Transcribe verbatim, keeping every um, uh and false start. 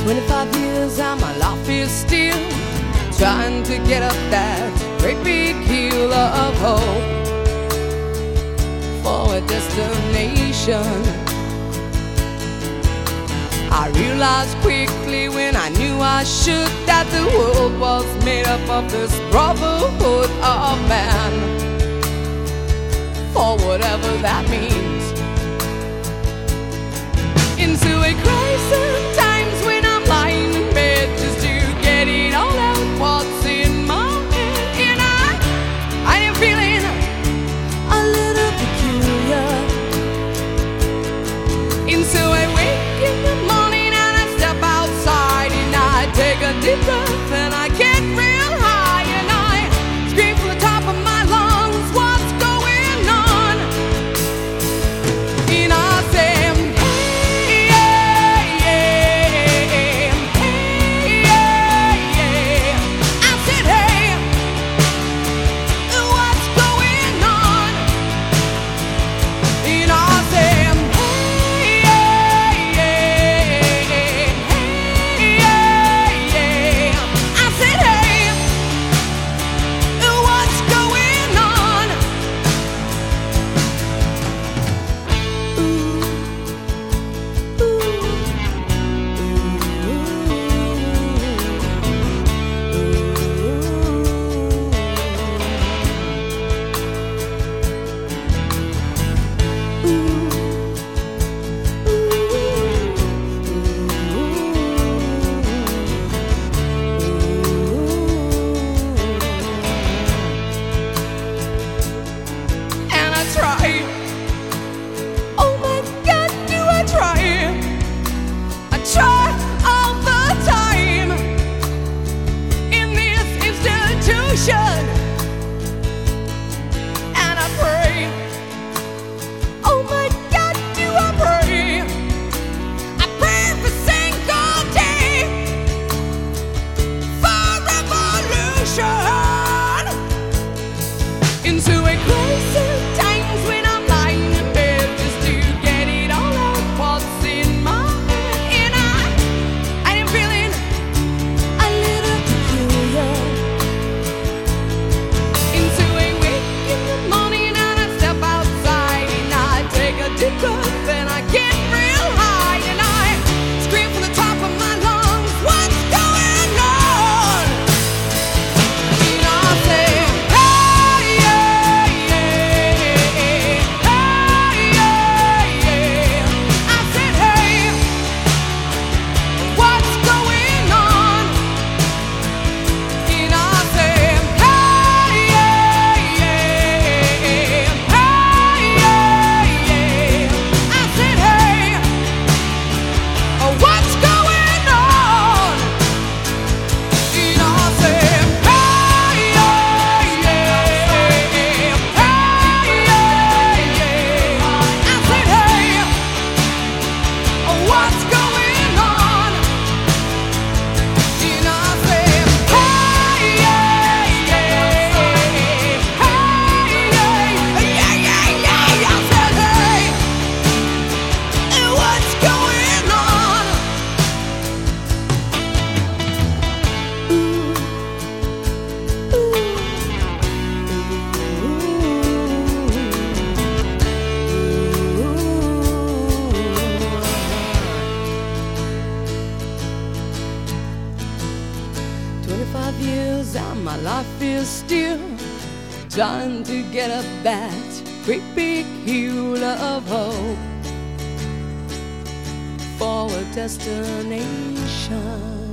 Twenty-five years and my life is still trying to get up that great big hill of hope for a destination. I realized quickly when I knew I should that the world was made up of this brotherhood of man, for whatever that means. Into a crisis times when I'm lying in bed just to get it all out what's in my head. And I, I am feeling a little peculiar. And so I wake in the morning and I step outside and I take a deep breath and I get real high and I scream from the top of my lungs, what's going on? And I say, and I pray, oh my God, do I pray, I pray every single day for revolution. Into a crisis times when I'm lying in bed just to get it all out what's in my head. And I, I am feeling a little peculiar. Then I get real high and I scream from the top of my lungs, what's going on? And I say, hey, yeah, yeah, hey, yeah, yeah. I said, hey, what's going on? And I say, hey, yeah, yeah, hey, yeah, yeah. What's going on? And I said, hey, yeah, yeah, hey, yeah, yeah. I said, hey, what's going on? And I said, hey, yeah, yeah, hey, yeah, yeah, yeah, yeah. I said, hey, what's going on? Twenty-five years and my life is still trying to get up that great big hill of hope for a destination.